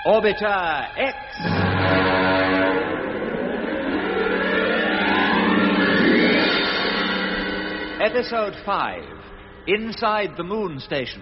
Orbiter X. Episode 5, Inside the Moon Station.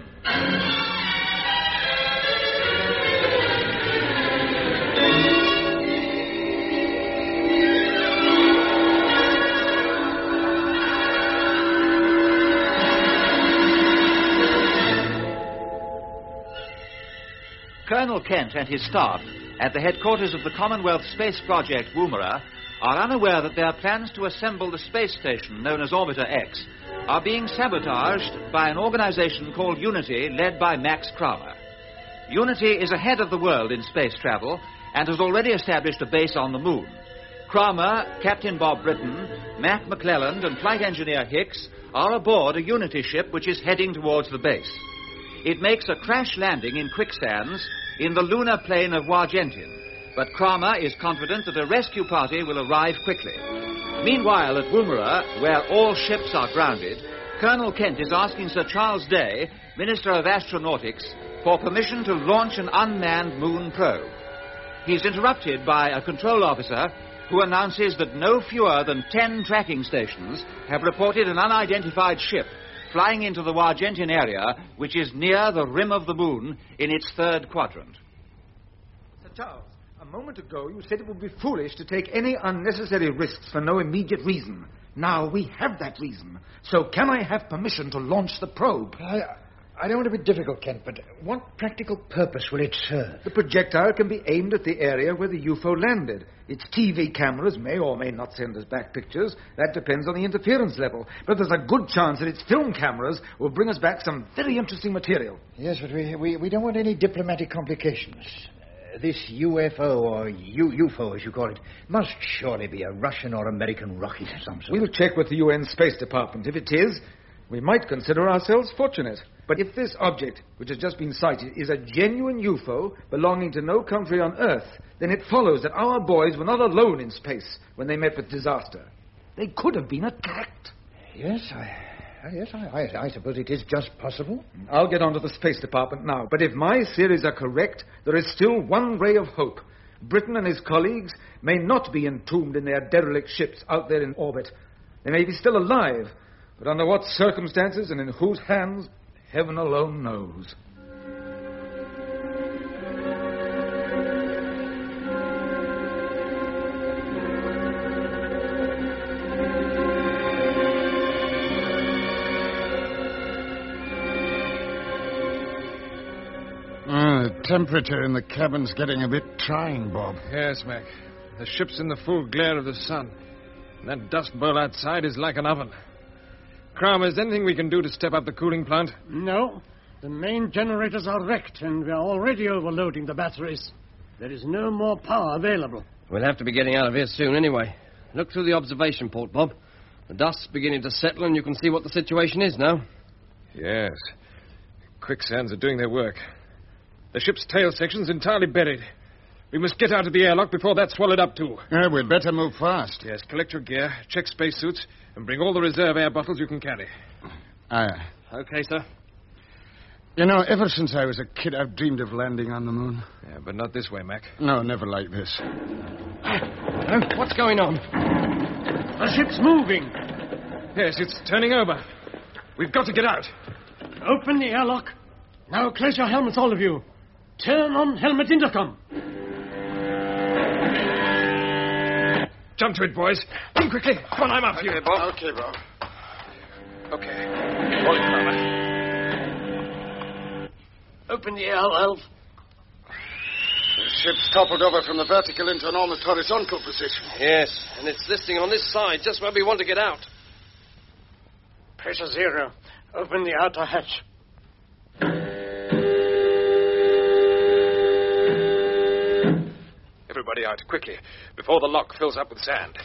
Colonel Kent and his staff at the headquarters of the Commonwealth Space Project, Woomera, are unaware that their plans to assemble the space station known as Orbiter X are being sabotaged by an organization called Unity, led by Max Kramer. Unity is ahead of the world in space travel and has already established a base on the moon. Kramer, Captain Bob Britton, Mac McClelland and flight engineer Hicks are aboard a Unity ship which is heading towards the base. It makes a crash landing in quicksands in the lunar plain of Wargentin, but Kramer is confident that a rescue party will arrive quickly. Meanwhile, at Woomera, where all ships are grounded, Colonel Kent is asking Sir Charles Day, Minister of Astronautics, for permission to launch an unmanned moon probe. He's interrupted by a control officer who announces that no fewer than 10 tracking stations have reported an unidentified ship flying into the Wargentin area, which is near the rim of the moon in its third quadrant. Sir Charles, a moment ago you said it would be foolish to take any unnecessary risks for no immediate reason. Now we have that reason. So can I have permission to launch the probe? I don't want to be difficult, Kent, but what practical purpose will it serve? The projectile can be aimed at the area where the UFO landed. Its TV cameras may or may not send us back pictures. That depends on the interference level. But there's a good chance that its film cameras will bring us back some very interesting material. Yes, but we don't want any diplomatic complications. This UFO, or UFO as you call it, must surely be a Russian or American rocket of some sort. We'll check with the UN Space Department. If it is, we might consider ourselves fortunate. But if this object, which has just been sighted, is a genuine UFO belonging to no country on Earth, then it follows that our boys were not alone in space when they met with disaster. They could have been attacked. Yes, I suppose it is just possible. I'll get on to the Space Department now. But if my theories are correct, there is still one ray of hope. Britain and his colleagues may not be entombed in their derelict ships out there in orbit. They may be still alive, but under what circumstances and in whose hands, heaven alone knows. The temperature in the cabin's getting a bit trying, Bob. Yes, Mac. The ship's in the full glare of the sun. And that dust bowl outside is like an oven. Kramer, is there anything we can do to step up the cooling plant? No. The main generators are wrecked, and we are already overloading the batteries. There is no more power available. We'll have to be getting out of here soon anyway. Look through the observation port, Bob. The dust's beginning to settle, and you can see what the situation is now. Yes. Quicksands are doing their work. The ship's tail section's entirely buried. We must get out of the airlock before that's swallowed up, too. We'd better move fast. Yes, collect your gear, check spacesuits, and bring all the reserve air bottles you can carry. Aye. Okay, sir. You know, ever since I was a kid, I've dreamed of landing on the moon. Yeah, but not this way, Mac. No, never like this. What's going on? The ship's moving. Yes, it's turning over. We've got to get out. Open the airlock. Now close your helmets, all of you. Turn on helmet intercom. Jump to it, boys. In quickly. Come on, I'm after you. Bob. Okay, Bob. Okay. Hold it, Kramer. Open the air valve. The ship's toppled over from the vertical into an almost horizontal position. Yes, and it's listing on this side, just where we want to get out. Pressure 0. Open the outer hatch. Everybody out, quickly, before the lock fills up with sand.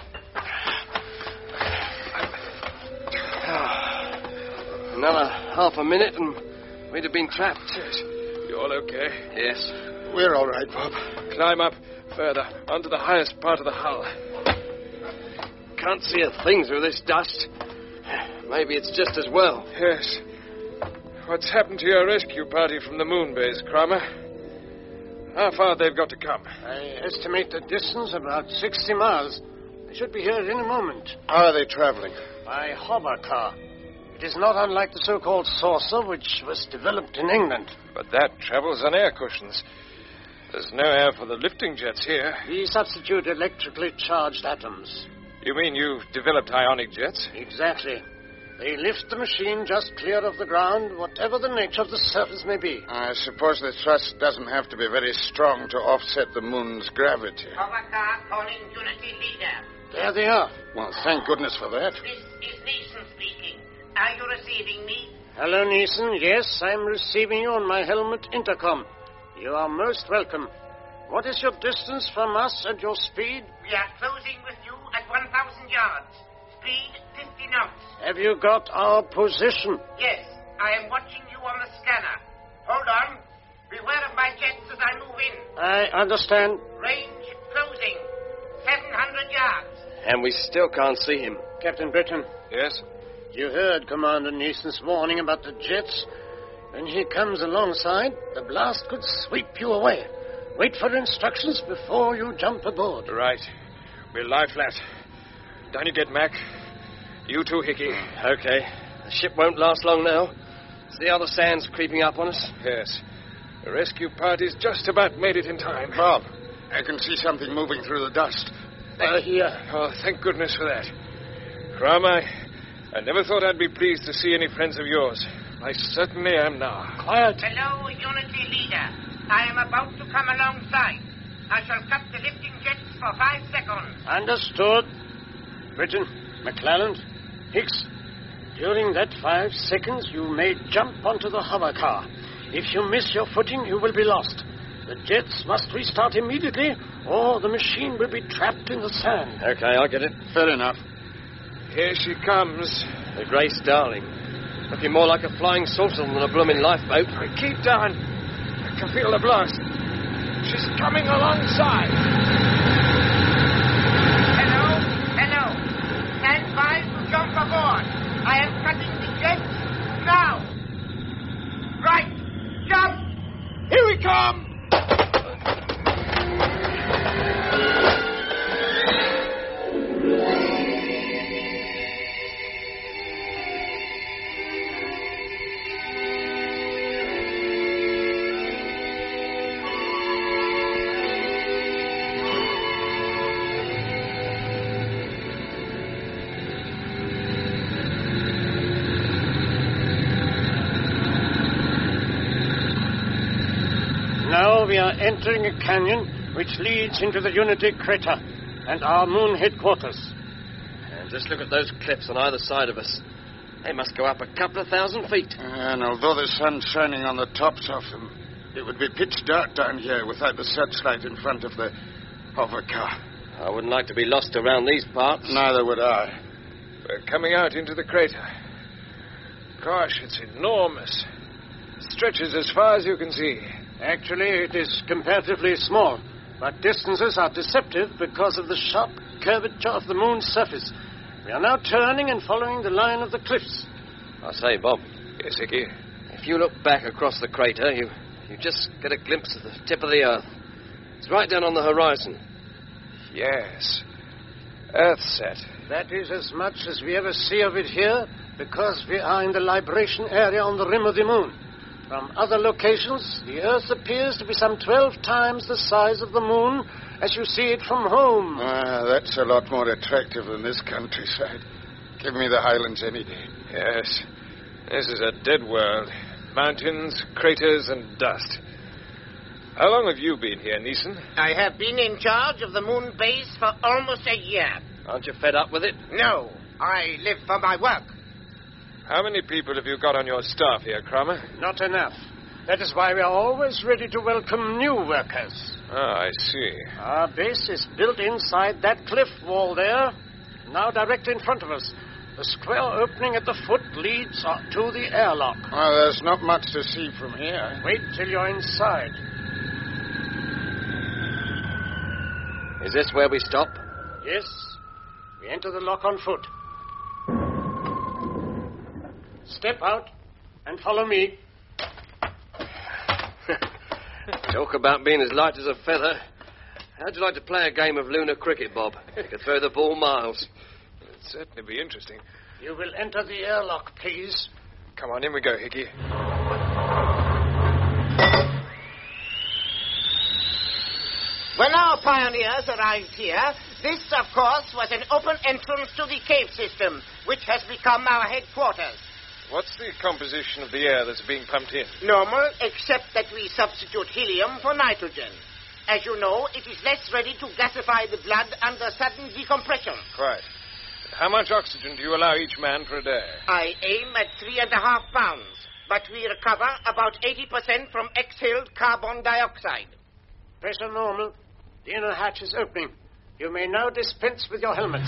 Another half a minute and we'd have been trapped. Yes. You all okay? Yes. We're all right, Bob. Climb up further, onto the highest part of the hull. Can't see a thing through this dust. Maybe it's just as well. Yes. What's happened to your rescue party from the moon base, Kramer? how far they've got to come. I estimate the distance about 60 miles. They should be here at any moment. How are they traveling? By hover car. It is not unlike the so-called saucer, which was developed in England. But that travels on air cushions. There's no air for the lifting jets here. We substitute electrically charged atoms. You mean you've developed ionic jets? Exactly. They lift the machine just clear of the ground, whatever the nature of the surface may be. I suppose the thrust doesn't have to be very strong to offset the moon's gravity. Hover car calling Unity Leader. There they are. Well, thank goodness for that. This is Neeson speaking. Are you receiving me? Hello, Neeson. Yes, I'm receiving you on my helmet intercom. You are most welcome. What is your distance from us and your speed? We are closing with you at 1,000 yards. Speed 50 knots. Have you got our position? Yes, I am watching you on the scanner. Hold on. Beware of my jets as I move in. I understand. Range closing. 700 yards. And we still can't see him. Captain Britton. Yes? You heard Commander Neeson's warning about the jets. When he comes alongside, the blast could sweep you away. Wait for instructions before you jump aboard. Right. We'll lie flat. Down you get, Mac. You too, Hickey. Okay. The ship won't last long now. See how the sand's creeping up on us? Yes. The rescue party's just about made it in time. Bob, I can see something moving through the dust. Here. Oh, thank goodness for that. Crum, I never thought I'd be pleased to see any friends of yours. I certainly am now. Quiet. Hello, Unity Leader. I am about to come alongside. I shall cut the lifting jets for 5 seconds. Understood. Britton, McClelland, Hicks, during that 5 seconds you may jump onto the hover car. If you miss your footing, you will be lost. The jets must restart immediately, or the machine will be trapped in the sand. Okay, I get it. Fair enough. Here she comes. The Grace Darling. Looking more like a flying saucer than a blooming lifeboat. Keep down. I can feel the blast. She's coming alongside. Hello. Stand by to jump aboard. I am cutting the jets now. Right. Jump. Here we come. Now we are entering a canyon which leads into the Unity crater and our moon headquarters. And just look at those cliffs on either side of us. They must go up a couple of 1,000 feet. And although the sun's shining on the tops of them, it would be pitch dark down here without the searchlight in front of the hover car. I wouldn't like to be lost around these parts. Neither would I. We're coming out into the crater. Gosh, it's enormous. It stretches as far as you can see. Actually, it is comparatively small, but distances are deceptive because of the sharp curvature of the moon's surface. We are now turning and following the line of the cliffs. I say, Bob, Yes, Hickey? if you look back across the crater, you just get a glimpse of the tip of the Earth. It's right down on the horizon. Yes. Earthset. That is as much as we ever see of it here, because we are in the libration area on the rim of the moon. From other locations, the Earth appears to be some 12 times the size of the moon as you see it from home. That's a lot more attractive than this countryside. Give me the Highlands any day. Yes. This is a dead world. Mountains, craters, and dust. How long have you been here, Neeson? I have been in charge of the moon base for almost a year. Aren't you fed up with it? No, I live for my work. How many people have you got on your staff here, Cromer? Not enough. That is why we are always ready to welcome new workers. I see. Our base is built inside that cliff wall there, now directly in front of us. The square opening at the foot leads to the airlock. Well, there's not much to see from here. Wait till you're inside. Is this where we stop? Yes, we enter the lock on foot. Step out and follow me. Talk about being as light as a feather. How'd you like to play a game of lunar cricket, Bob? You could throw the ball miles. It'd certainly be interesting. You will enter the airlock, please. Come on, in we go, Hickey. When our pioneers arrived here, this, of course, was an open entrance to the cave system, which has become our headquarters. What's the composition of the air that's being pumped in? Normal, except that we substitute helium for nitrogen. As you know, it is less ready to gasify the blood under sudden decompression. Right. How much oxygen do you allow each man for a day? I aim at 3.5 pounds, but we recover about 80% from exhaled carbon dioxide. Pressure normal. The inner hatch is opening. You may now dispense with your helmets.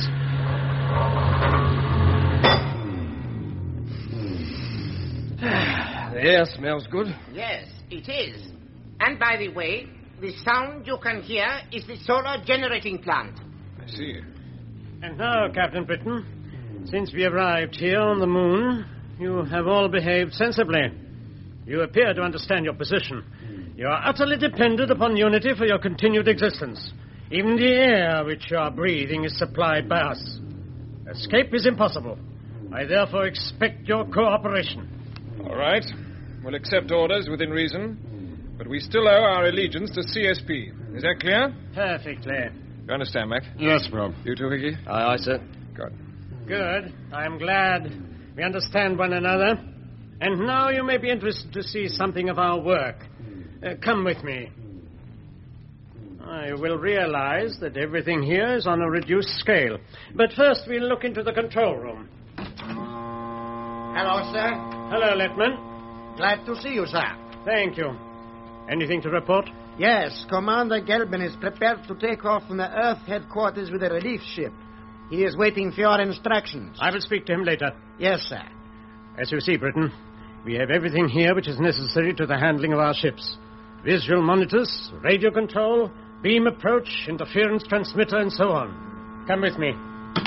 The air smells good. Yes, it is. And by the way, the sound you can hear is the solar generating plant. I see. And now, Captain Britain, since we arrived here on the moon, you have all behaved sensibly. You appear to understand your position. You are utterly dependent upon Unity for your continued existence. Even the air which you are breathing is supplied by us. Escape is impossible. I therefore expect your cooperation. All right. We'll accept orders within reason, but we still owe our allegiance to CSP. Is that clear? Perfectly. You understand, Mac? Yes, Bob. You too, Hickey? Aye, sir. Good. Good. I'm glad we understand one another. And now you may be interested to see something of our work. Come with me. I will realize that everything here is on a reduced scale. But first we'll look into the control room. Hello, sir. Hello, Lieutenant. Glad to see you, sir. Thank you. Anything to report? Yes, Commander Gelbin is prepared to take off from the Earth headquarters with a relief ship. He is waiting for your instructions. I will speak to him later. Yes, sir. As you see, Britain, we have everything here which is necessary to the handling of our ships. Visual monitors, radio control, beam approach, interference transmitter, and so on. Come with me.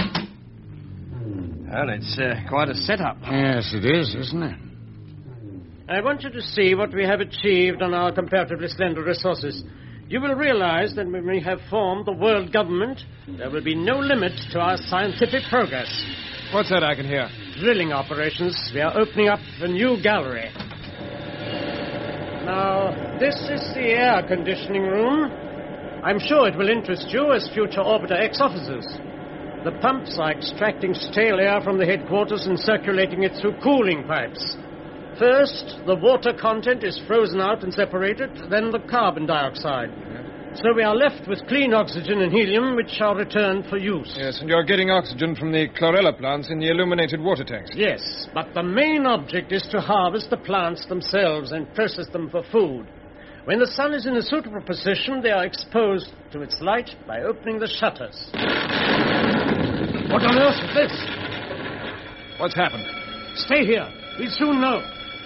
Well, it's quite a setup. Yes, it is, isn't it? I want you to see what we have achieved on our comparatively slender resources. You will realize that when we have formed the world government, there will be no limit to our scientific progress. What's that I can hear? Drilling operations. We are opening up a new gallery. Now, this is the air conditioning room. I'm sure it will interest you as future Orbiter X officers. The pumps are extracting stale air from the headquarters and circulating it through cooling pipes. First, the water content is frozen out and separated, then the carbon dioxide. So we are left with clean oxygen and helium, which are returned for use. Yes, and you're getting oxygen from the chlorella plants in the illuminated water tanks. Yes, but the main object is to harvest the plants themselves and process them for food. When the sun is in a suitable position, they are exposed to its light by opening the shutters. What on earth is this? What's happened? Stay here. We'll soon know.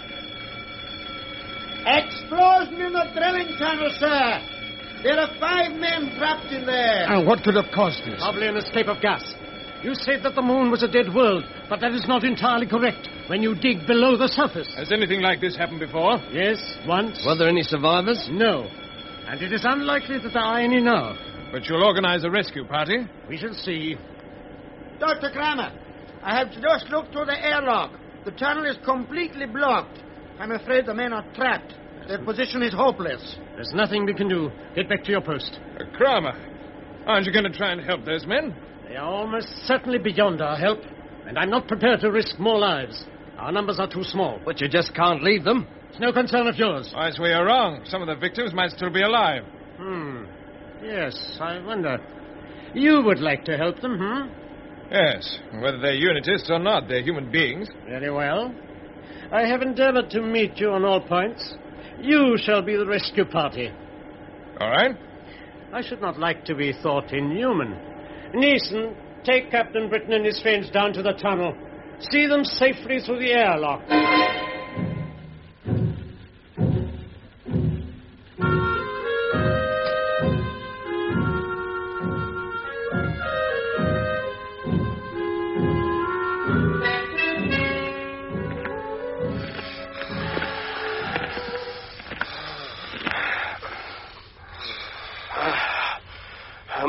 Explosion in the drilling tunnel, sir. There are 5 men trapped in there. And what could have caused this? Probably an escape of gas. You said that the moon was a dead world, but that is not entirely correct when you dig below the surface. Has anything like this happened before? Yes, once. Were there any survivors? No. And it is unlikely that there are any now. But you'll organize a rescue party? We shall see. Dr. Kramer, I have just looked through the airlock. The tunnel is completely blocked. I'm afraid the men are trapped. Their position is hopeless. There's nothing we can do. Get back to your post. Kramer, aren't you going to try and help those men? They are almost certainly beyond our help, and I'm not prepared to risk more lives. Our numbers are too small. But you just can't leave them. It's no concern of yours. I swear you're wrong. Some of the victims might still be alive. Yes, I wonder. You would like to help them, Yes, whether they're unitists or not, they're human beings. Very well. I have endeavored to meet you on all points. You shall be the rescue party. All right. I should not like to be thought inhuman. Neeson, take Captain Britain and his friends down to the tunnel. See them safely through the airlock.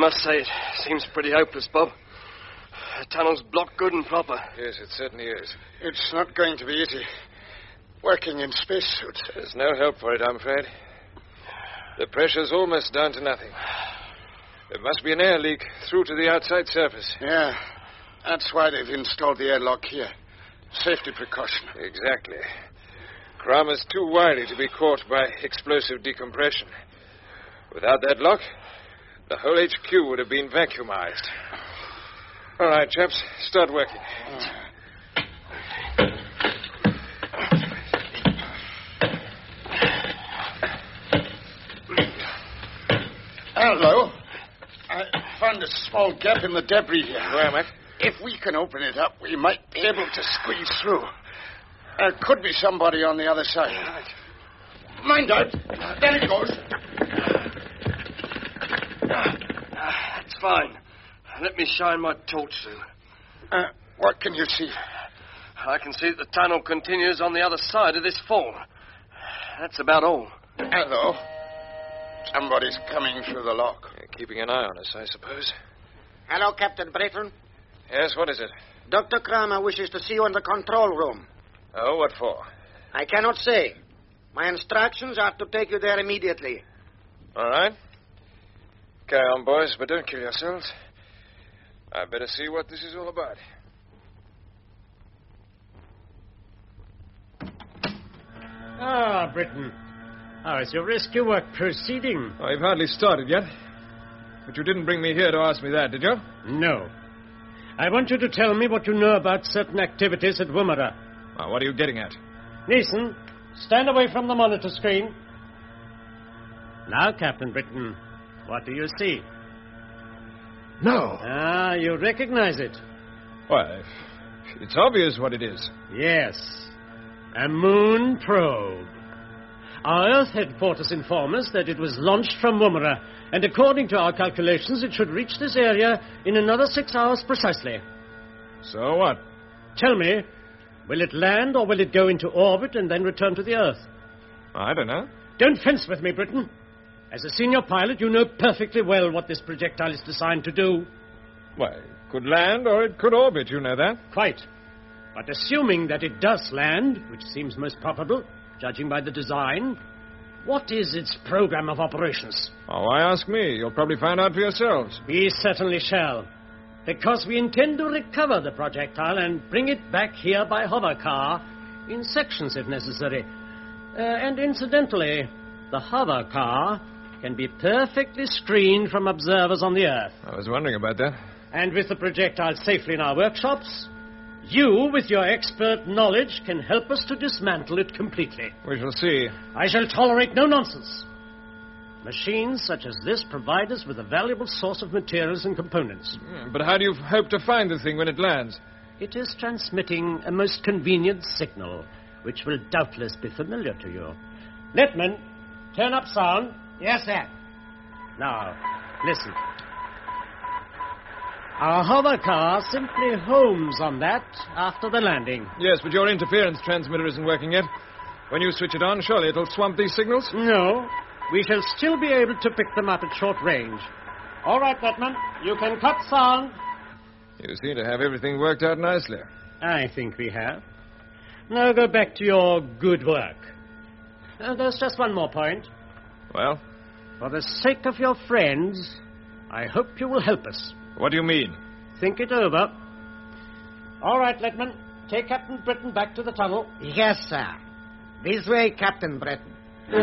must say it seems pretty hopeless, Bob. The tunnel's blocked good and proper. Yes, it certainly is. It's not going to be easy. Working in spacesuits. There's no help for it, I'm afraid. The pressure's almost down to nothing. There must be an air leak through to the outside surface. Yeah, that's why they've installed the airlock here. Safety precaution. Exactly. Kramer's too wily to be caught by explosive decompression. Without that lock, the whole HQ would have been vacuumized. All right, chaps, start working. Hello. I found a small gap in the debris here. Where, Mac? If we can open it up, we might be able to squeeze through. There could be somebody on the other side. Mind out. There it goes. That's fine. Let me shine my torch through. What can you see? I can see that the tunnel continues on the other side of this fall. That's about all. Hello. Somebody's coming through the lock. Keeping an eye on us, I suppose. Hello, Captain Britton. Yes, what is it? Dr. Kramer wishes to see you in the control room. Oh, what for? I cannot say. My instructions are to take you there immediately. All right. Carry on, boys, but don't kill yourselves. I'd better see what this is all about. Ah, Britton. How is your rescue work proceeding? Oh, you've hardly started yet. But you didn't bring me here to ask me that, did you? No. I want you to tell me what you know about certain activities at Woomera. Well, what are you getting at? Neeson, stand away from the monitor screen. Now, Captain Britton, what do you see? No. Ah, you recognize it. Why, it's obvious what it is. Yes. A moon probe. Our Earth headquarters inform us that it was launched from Woomera, and according to our calculations, it should reach this area in another 6 hours precisely. So what? Tell me, will it land or will it go into orbit and then return to the Earth? I don't know. Don't fence with me, Britton. As a senior pilot, you know perfectly well what this projectile is designed to do. Why, it could land or it could orbit, you know that. Quite. But assuming that it does land, which seems most probable, judging by the design, what is its program of operations? Oh, why ask me? You'll probably find out for yourselves. We certainly shall. Because we intend to recover the projectile and bring it back here by hover car, in sections if necessary. And incidentally, the hover car can be perfectly screened from observers on the Earth. I was wondering about that. And with the projectile safely in our workshops, you, with your expert knowledge, can help us to dismantle it completely. We shall see. I shall tolerate no nonsense. Machines such as this provide us with a valuable source of materials and components. But how do you hope to find the thing when it lands? It is transmitting a most convenient signal, which will doubtless be familiar to you. Letman, turn up sound. Yes, sir. Now, listen. Our hover car simply homes on that after the landing. Yes, but your interference transmitter isn't working yet. When you switch it on, surely it'll swamp these signals? No. We shall still be able to pick them up at short range. All right, Letman. You can cut sound. You seem to have everything worked out nicely. I think we have. Now go back to your good work. There's just one more point. Well? For the sake of your friends, I hope you will help us. What do you mean? Think it over. All right, Letman. Take Captain Britton back to the tunnel. Yes, sir. This way, Captain Britton. So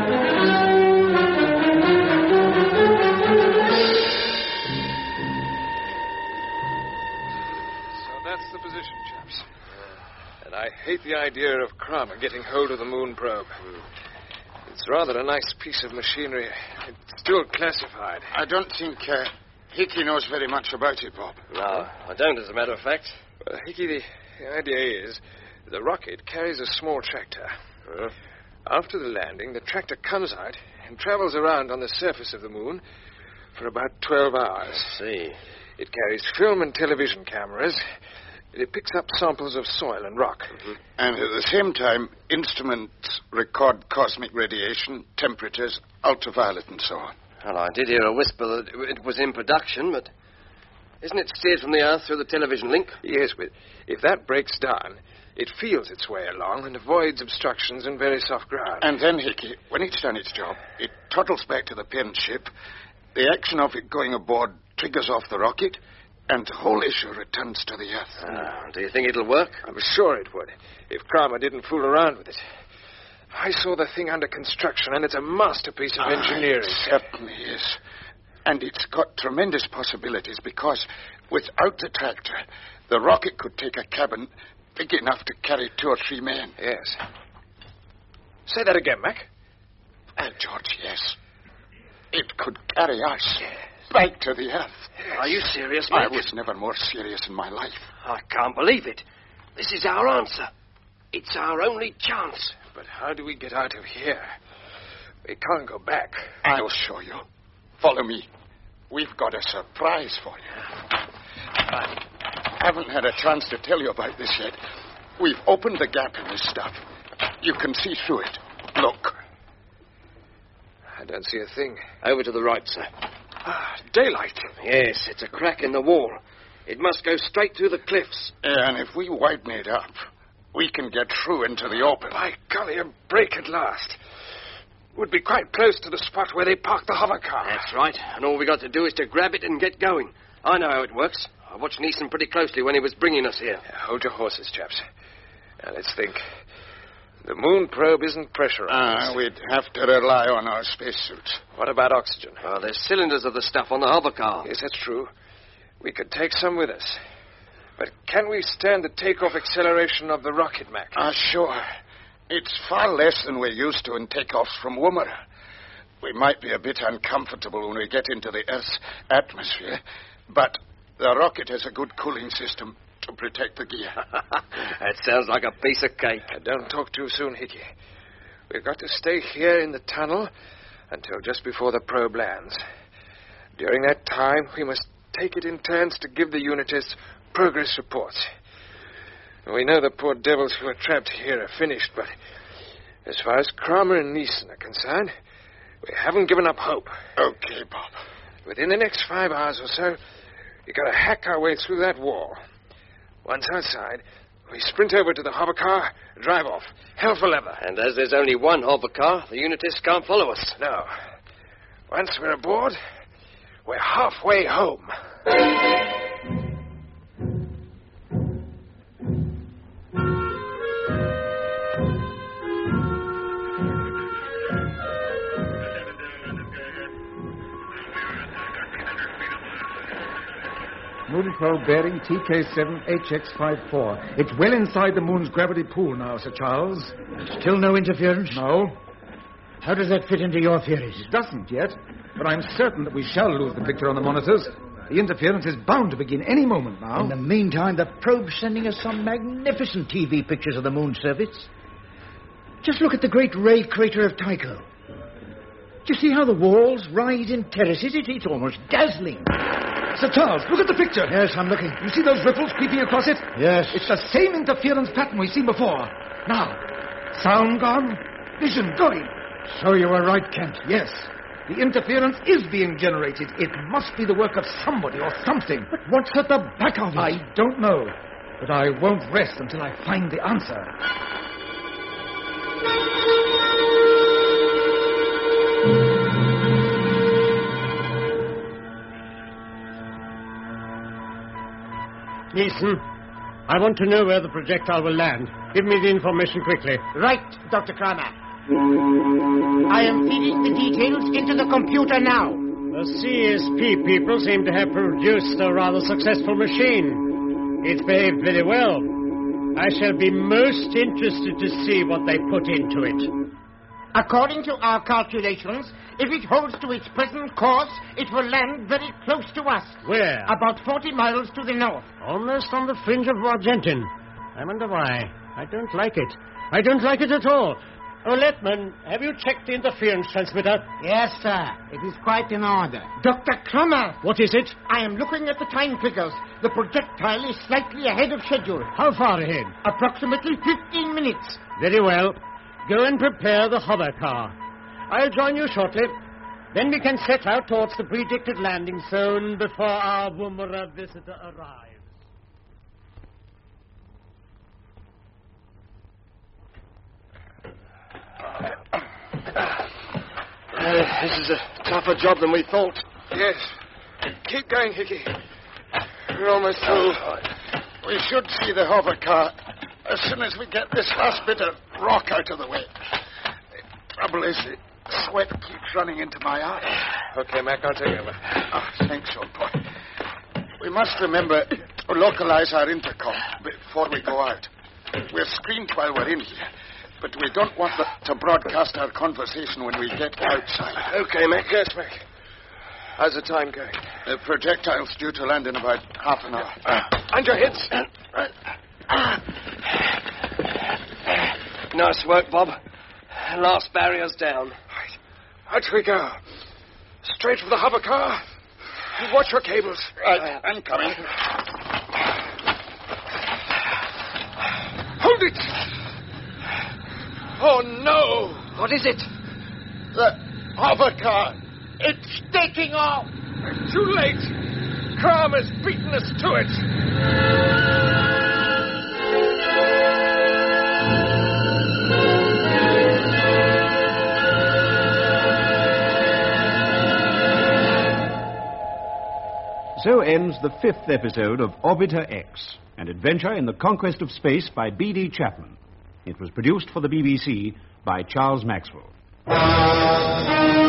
that's the position, chaps. And I hate the idea of Kramer getting hold of the moon probe. It's rather a nice piece of machinery. It's still classified. I don't think Hickey knows very much about it, Bob. No, I don't, as a matter of fact. Well, Hickey, the idea is the rocket carries a small tractor. After the landing, the tractor comes out and travels around on the surface of the moon for about 12 hours. I see. It carries film and television cameras. It picks up samples of soil and rock. Mm-hmm. And at the same time, instruments record cosmic radiation, temperatures, ultraviolet, and so on. Well, I did hear a whisper that it was in production, but isn't it steered from the Earth through the television link? Yes, but if that breaks down, it feels its way along and avoids obstructions and very soft ground. And then, Hickey, when it's done its job, it toddles back to the parent ship. The action of it going aboard triggers off the rocket, and the whole issue returns to the Earth. Do you think it'll work? I'm sure it would, if Kramer didn't fool around with it. I saw the thing under construction, and it's a masterpiece of engineering. It certainly is. And it's got tremendous possibilities, because without the tractor, the rocket could take a cabin big enough to carry 2 or 3 men. Yes. Say that again, Mac. George, yes. It could carry us back to the Earth. Are you serious, Mac? I was never more serious in my life. I can't believe it. This is our answer. It's our only chance. But how do we get out of here? We can't go back. I'll show you. Follow me. We've got a surprise for you. I haven't had a chance to tell you about this yet. We've opened the gap in this stuff. You can see through it. Look. I don't see a thing. Over to the right, sir. Daylight. Yes, it's a crack in the wall. It must go straight through the cliffs. And if we widen it up, we can get through into the open. By golly, a break at last. Would be quite close to the spot where they parked the hover car. That's right. And all we got to do is to grab it and get going. I know how it works. I watched Neeson pretty closely when he was bringing us here. Hold your horses, chaps. Now, let's think. The moon probe isn't pressurized. We'd have to rely on our spacesuits. What about oxygen? There's cylinders of the stuff on the hover car. Yes, that's true. We could take some with us. But can we stand the takeoff acceleration of the rocket, Mac? Sure. It's far less than we're used to in takeoffs from Woomera. We might be a bit uncomfortable when we get into the Earth's atmosphere, but the rocket has a good cooling system to protect the gear. That sounds like a piece of cake. Don't talk too soon, Hickey. We've got to stay here in the tunnel until just before the probe lands. During that time, we must take it in turns to give the unitists progress reports. We know the poor devils who are trapped here are finished, but as far as Kramer and Neeson are concerned, we haven't given up hope. Okay, Bob. Within the next 5 hours or so, we've got to hack our way through that wall. Once outside, we sprint over to the hover car, drive off. Hell for leather. And as there's only one hover car, the unitists can't follow us. No. Once we're aboard, we're halfway home. Moon probe bearing TK7HX54. It's well inside the moon's gravity pool now, Sir Charles. Still no interference? No. How does that fit into your theories? It doesn't yet, but I'm certain that we shall lose the picture on the monitors. The interference is bound to begin any moment now. In the meantime, the probe's sending us some magnificent TV pictures of the moon's surface. Just look at the great ray crater of Tycho. Do you see how the walls rise in terraces? It's almost dazzling. Sir Charles, look at the picture. Yes, I'm looking. You see those ripples creeping across it? Yes. It's the same interference pattern we've seen before. Now, sound gone, vision going. So you were right, Kent. Yes. The interference is being generated. It must be the work of somebody or something. But what's at the back of it? I don't know. But I won't rest until I find the answer. Neeson, I want to know where the projectile will land. Give me the information quickly. Right, Dr. Kramer. I am feeding the details into the computer now. The CSP people seem to have produced a rather successful machine. It's behaved very well. I shall be most interested to see what they put into it. According to our calculations, if it holds to its present course, it will land very close to us. Where? About 40 miles to the north. Almost on the fringe of Argentin. I wonder why. I don't like it. I don't like it at all. Oh, Letman, have you checked the interference transmitter? Yes, sir. It is quite in order. Dr. Kramer! What is it? I am looking at the time figures. The projectile is slightly ahead of schedule. How far ahead? Approximately 15 minutes. Very well. Go and prepare the hover car. I'll join you shortly. Then we can set out towards the predicted landing zone before our Woomera visitor arrives. This is a tougher job than we thought. Yes. Keep going, Hickey. We're almost through. We should see the hover car as soon as we get this last bit of rock out of the way. The trouble is, the sweat keeps running into my eyes. Okay, Mac, I'll take over. Thanks, old boy. We must remember to localize our intercom before we go out. We're screened while we're in here, but we don't want to broadcast our conversation when we get outside. Okay, Mac. Yes, Mac. How's the time going? The projectile's due to land in about half an hour. On your heads. Nice work, Bob. Last barrier's down. Right. Out we go. Straight for the hover car. And watch your cables. Right, I'm coming. Hold it! Oh, no! What is it? The hover car. It's taking off. Too late. Crom has beaten us to it. So ends the 5th episode of Orbiter X, an adventure in the conquest of space by B.D. Chapman. It was produced for the BBC by Charles Maxwell.